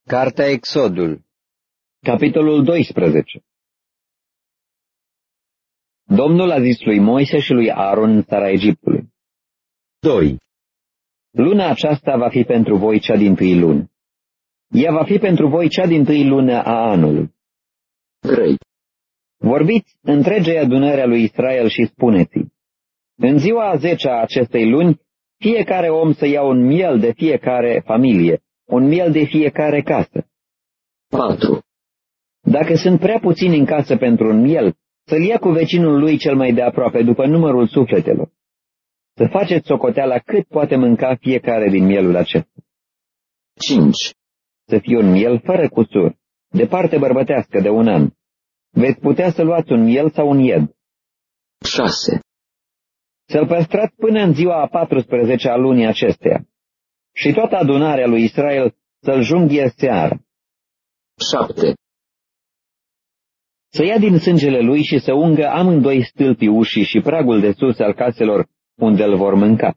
Cartea Exodul, capitolul 12. Domnul a zis lui Moise și lui Aaron în țara Egiptului: 2. Luna aceasta va fi pentru voi cea dintâi lună. Ea va fi pentru voi cea dintâi lună a anului. 3. Vorbiți întregei adunări a lui Israel și spuneți-i: în ziua a 10-a acestei luni, fiecare om să ia un miel de fiecare familie, un miel de fiecare casă. 4. Dacă sunt prea puțini în casă pentru un miel, să-l ia cu vecinul lui cel mai de aproape, după numărul sufletelor. Să faceți socoteala cât poate mânca fiecare din mielul acesta. 5. Să fie un miel fără cusur, de parte bărbătească de un an. Veți putea să luați un miel sau un ied. 6. Să-l păstrați până în ziua a 14-a lunii acesteia. Și toată adunarea lui Israel să-l junghie seara. 7. Să ia din sângele lui și să ungă amândoi stâlpii ușii și pragul de sus al caselor unde îl vor mânca.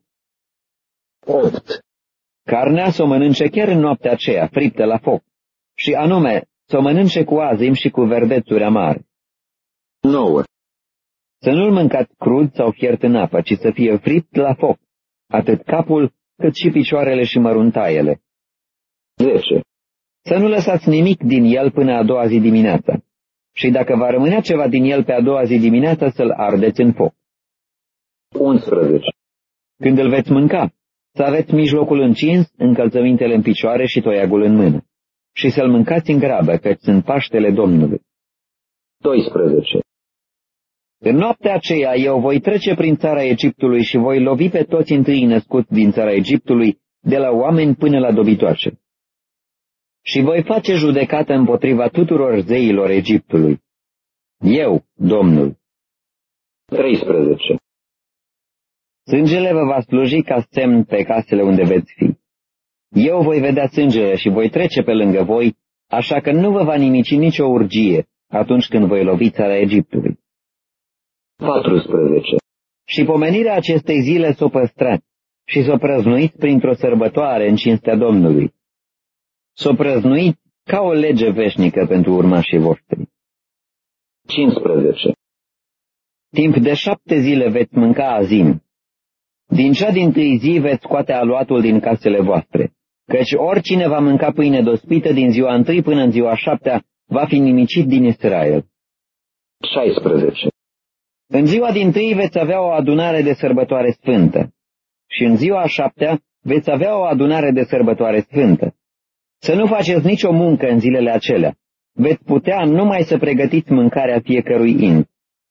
8. Carnea să o mănânce chiar în noaptea aceea, friptă la foc, și anume să o mănânce cu azim și cu verdețuri amare. 9. Să nu-l mâncați crud sau fiert în apă, ci să fie fript la foc, atât capul cât și picioarele și măruntaiele. 10. Să nu lăsați nimic din el până a doua zi dimineața, și dacă va rămânea ceva din el pe a doua zi dimineața, să-l ardeți în foc. 11. Când îl veți mânca, să aveți mijlocul încins, încălțămintele în picioare și toiagul în mână, și să-l mâncați în grabă, căci sunt Paștele Domnului. 12. În noaptea aceea eu voi trece prin țara Egiptului și voi lovi pe toți întâi născuți din țara Egiptului, de la oameni până la dobitoace. Și voi face judecată împotriva tuturor zeilor Egiptului. Eu, Domnul. 13. Sângele vă va sluji ca semn pe casele unde veți fi. Eu voi vedea sângele și voi trece pe lângă voi, așa că nu vă va nimici nicio urgie atunci când voi lovi țara Egiptului. 14. Și pomenirea acestei zile s-o păstrați și s-o prăznuiți printr-o sărbătoare în cinstea Domnului. S-o prăznuiți ca o lege veșnică pentru urmașii voștri. 15. Timp de 7 zile veți mânca azim. Din cea dintâi zi veți scoate aluatul din casele voastre, căci oricine va mânca pâine dospită din ziua 1 până în ziua 7 va fi nimicit din Israel. 16. În ziua dintâi veți avea o adunare de sărbătoare sfântă și în ziua a 7 veți avea o adunare de sărbătoare sfântă. Să nu faceți nicio muncă în zilele acelea. Veți putea numai să pregătiți mâncarea fiecărui in.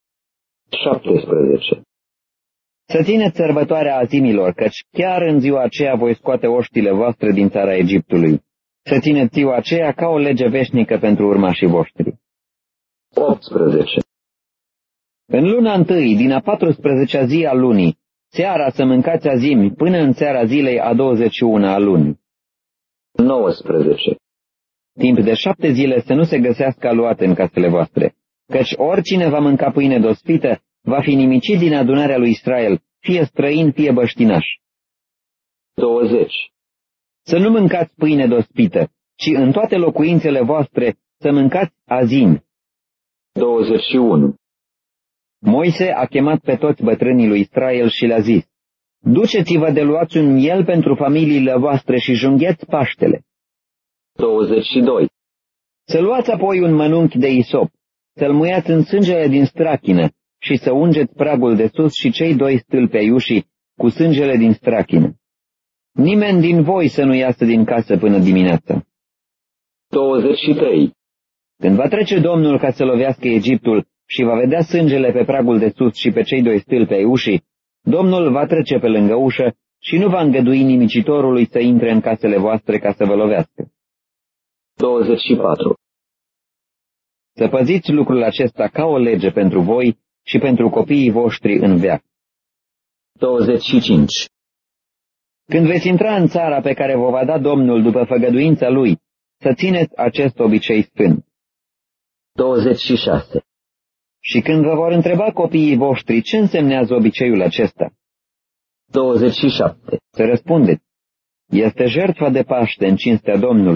17. Să țineți sărbătoarea azimilor, căci chiar în ziua aceea voi scoate oștile voastre din țara Egiptului. Să țineți ziua aceea ca o lege veșnică pentru urmașii voștri. 18. În luna 1, din a 14-a zi a lunii, seara să mâncați azimi până în seara zilei a 21-a lunii. 19. Timp de 7 zile să nu se găsească aluate în casele voastre, căci oricine va mânca pâine dospită va fi nimicit din adunarea lui Israel, fie străin, fie băștinaș. 20. Să nu mâncați pâine dospită, ci în toate locuințele voastre să mâncați azimi. 21. Moise a chemat pe toți bătrânii lui Israel și le-a zis: duceți-vă de luați un miel pentru familiile voastre și jungheți Paștele. 22. Să luați apoi un mănunchi de isop, să-l muiați în sângele din strachină și să ungeți pragul de sus și cei 2 stâlpi ai ușii cu sângele din strachină. Nimeni din voi să nu iasă din casă până dimineața. 23. Când va trece Domnul ca să lovească Egiptul și va vedea sângele pe pragul de sus și pe cei 2 stâlpi ai ușii, Domnul va trece pe lângă ușă și nu va îngădui nimicitorului să intre în casele voastre ca să vă lovească. 24. Să păziți lucrul acesta ca o lege pentru voi și pentru copiii voștri în veac. 25. Când veți intra în țara pe care vă va da Domnul după făgăduința lui, să țineți acest obicei sfânt. 26. Și când vă vor întreba copiii voștri ce însemnează obiceiul acesta. 27. Să răspundeți: este jertfa de Paște în cinstea Domnului,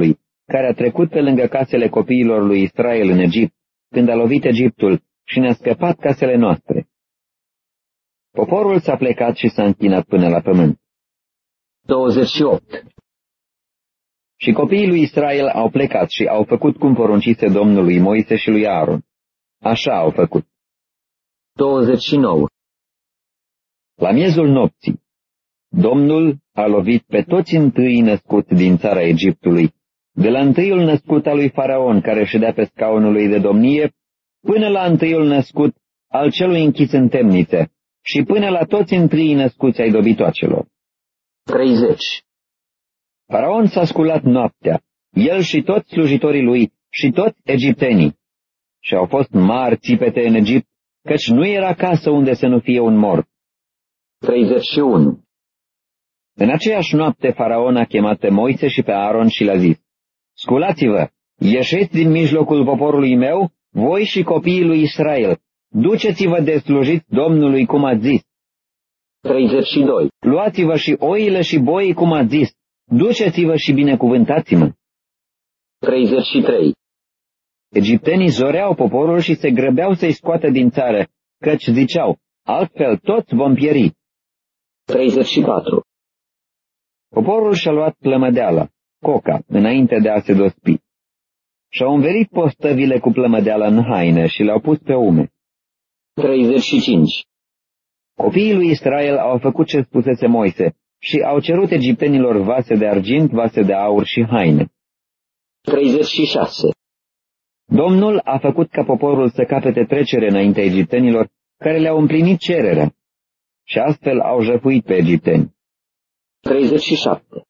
care a trecut pe lângă casele copiilor lui Israel în Egipt, când a lovit Egiptul și ne-a scăpat casele noastre. Poporul s-a plecat și s-a închinat până la pământ. 28. Și copiii lui Israel au plecat și au făcut cum poruncise Domnul lui Moise și lui Aaron. Așa au făcut. 29. La miezul nopții, Domnul a lovit pe toți întâi născuți din țara Egiptului, de la întâiul născut al lui Faraon, care ședea pe scaunul lui de domnie, până la întâiul născut al celui închis în temnițe și până la toți întâi născuți ai dobitoacelor. 30. Faraon s-a sculat noaptea, el și toți slujitorii lui și toți egiptenii. Și au fost mari țipete în Egipt, căci nu era casă unde să nu fie un mort. 31. În aceeași noapte Faraon a chemat pe Moise și pe Aaron și le-a zis: Sculați-vă, ieșiți din mijlocul poporului meu, voi și copiii lui Israel, duceți-vă de slujiți Domnului cum ați zis. 32. Luați-vă și oile și boii cum ați zis, duceți-vă și binecuvântați-mă. 33. Egiptenii zoreau poporul și se grăbeau să-i scoată din țară, căci ziceau: altfel toți vom pieri. 34. Poporul și-a luat plămădeala, coca, înainte de a se dospi. Și-au învelit postăvile cu plămădeala în haine și le-au pus pe ume. 35. Copiii lui Israel au făcut ce spusese Moise și au cerut egiptenilor vase de argint, vase de aur și haine. 36. Domnul a făcut ca poporul să capete trecere înaintea egiptenilor, care le-au împlinit cererea, și astfel au jăfuit pe egipteni. 37.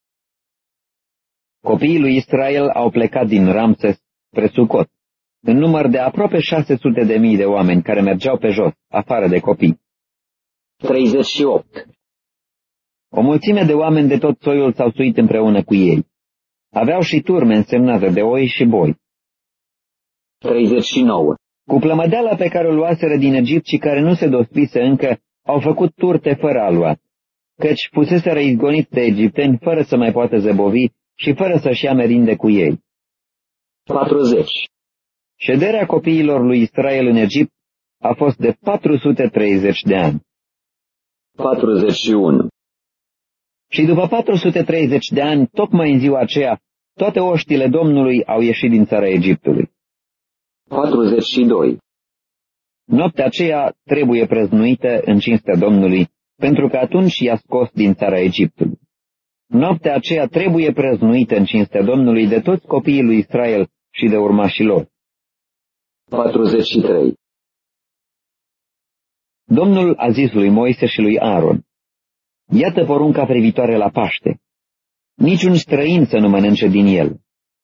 Copiii lui Israel au plecat din Ramses spre Sucot, în număr de aproape 600.000 de oameni care mergeau pe jos, afară de copii. 38. O mulțime de oameni de tot soiul s-au suit împreună cu ei. Aveau și turme însemnate de oi și boi. 39. Cu plămădeala pe care o luaseră din Egipt și care nu se dospise încă, au făcut turte fără aluat, căci fuseseră izgoniți de egipteni fără să mai poată zăbovi și fără să-și ia merinde cu ei. 40. Șederea copiilor lui Israel în Egipt a fost de 430 de ani. 41. Și după 430 de ani, tocmai în ziua aceea, toate oștile Domnului au ieșit din țara Egiptului. 42. Noaptea aceea trebuie prăznuită în cinstea Domnului, pentru că atunci i-a scos din țara Egiptului. Noaptea aceea trebuie prăznuită în cinstea Domnului de toți copiii lui Israel și de urmașii lor. 43. Domnul a zis lui Moise și lui Aaron: Iată porunca privitoare la Paște. Niciun străin să nu mănânce din el.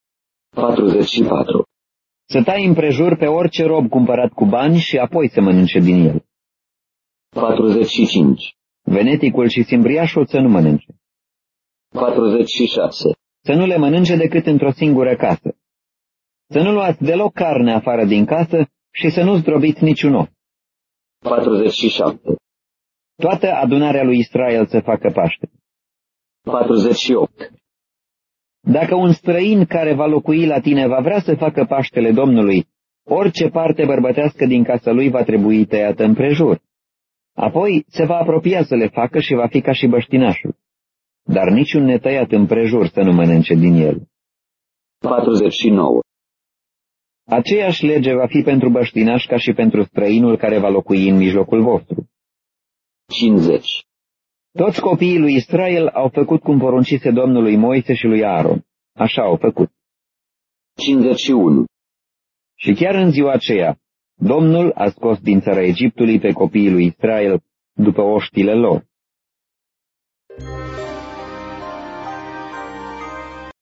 44. Să tai împrejur pe orice rob cumpărat cu bani și apoi să mănânce din el. 45. Veneticul și simbriașul să nu mănânce. 46. Să nu le mănânce decât într-o singură casă. Să nu luați deloc carne afară din casă și să nu zdrobiți niciun os. 47. Toată adunarea lui Israel să facă Paște. 48. Dacă un străin care va locui la tine va vrea să facă Paștele Domnului, orice parte bărbătească din casa lui va trebui tăiată împrejur. Apoi se va apropia să le facă și va fi ca și băștinașul. Dar niciun netăiat împrejur să nu mănânce din el. 49. Aceeași lege va fi pentru băștinaș ca și pentru străinul care va locui în mijlocul vostru. 50. Toți copiii lui Israel au făcut cum poruncise Domnului Moise și lui Aaron. Așa au făcut. 51. Și chiar în ziua aceea, Domnul a scos din țara Egiptului pe copiii lui Israel după oștile lor.